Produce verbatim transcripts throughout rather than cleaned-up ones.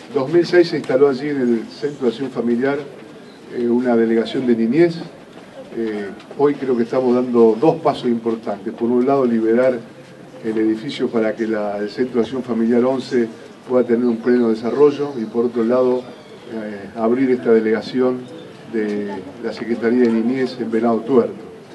dos mil seis se instaló allí en el Centro de Acción Familiar eh, una delegación de niñez. Eh, hoy creo que estamos dando dos pasos importantes. Por un lado, liberar el edificio para que la, el Centro de Acción Familiar once pueda tener un pleno desarrollo, y por otro lado, eh, abrir esta delegación de la Secretaría de Niñez en Venado Tuerto.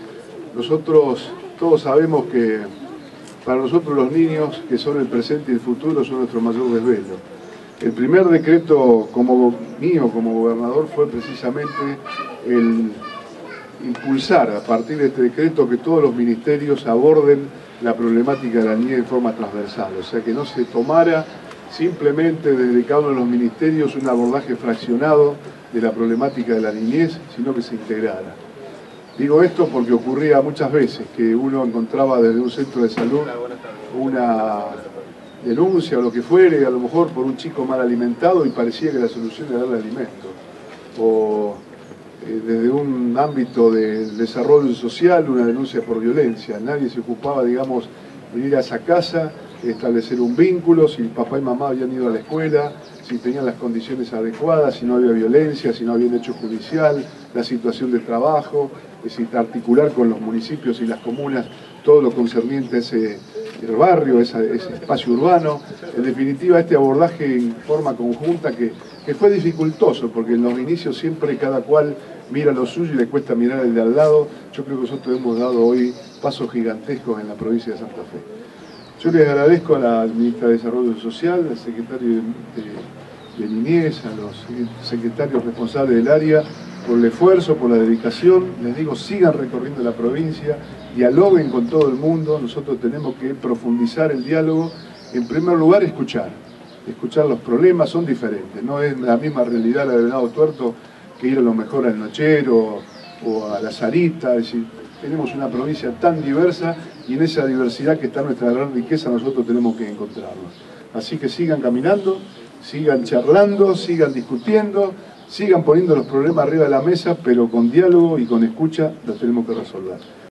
Nosotros todos sabemos que para nosotros los niños, que son el presente y el futuro, son nuestro mayor desvelo. El primer decreto como mío, como gobernador, fue precisamente el impulsar a partir de este decreto que todos los ministerios aborden la problemática de la niñez de forma transversal, o sea, que no se tomara simplemente desde cada uno de los ministerios un abordaje fraccionado de la problemática de la niñez, sino que se integrara. Digo esto porque ocurría muchas veces que uno encontraba desde un centro de salud una denuncia o lo que fuere, a lo mejor por un chico mal alimentado, y parecía que la solución era darle alimento. O eh, desde un ámbito del desarrollo social, una denuncia por violencia. Nadie se ocupaba, digamos, de ir a esa casa, establecer un vínculo, si papá y mamá habían ido a la escuela, si tenían las condiciones adecuadas, si no había violencia, si no había un hecho judicial, la situación de trabajo, es decir, articular con los municipios y las comunas todo lo concerniente a ese el barrio, ese, ese espacio urbano. En definitiva, este abordaje en forma conjunta que, que fue dificultoso, porque en los inicios siempre cada cual mira lo suyo y le cuesta mirar el de al lado. Yo creo que nosotros hemos dado hoy pasos gigantescos en la provincia de Santa Fe. Yo les agradezco a la ministra de Desarrollo Social, al secretario de, de, de Niñez, a los secretarios responsables del área, por el esfuerzo, por la dedicación. Les digo, sigan recorriendo la provincia, dialoguen con todo el mundo. Nosotros tenemos que profundizar el diálogo. En primer lugar, escuchar. Escuchar los problemas, son diferentes. No es la misma realidad la de Venado Tuerto que ir a lo mejor al Nochero o a la Sarita. Es decir, tenemos una provincia tan diversa, y en esa diversidad que está nuestra gran riqueza nosotros tenemos que encontrarnos. Así que sigan caminando, sigan charlando, sigan discutiendo, sigan poniendo los problemas arriba de la mesa, pero con diálogo y con escucha los tenemos que resolver.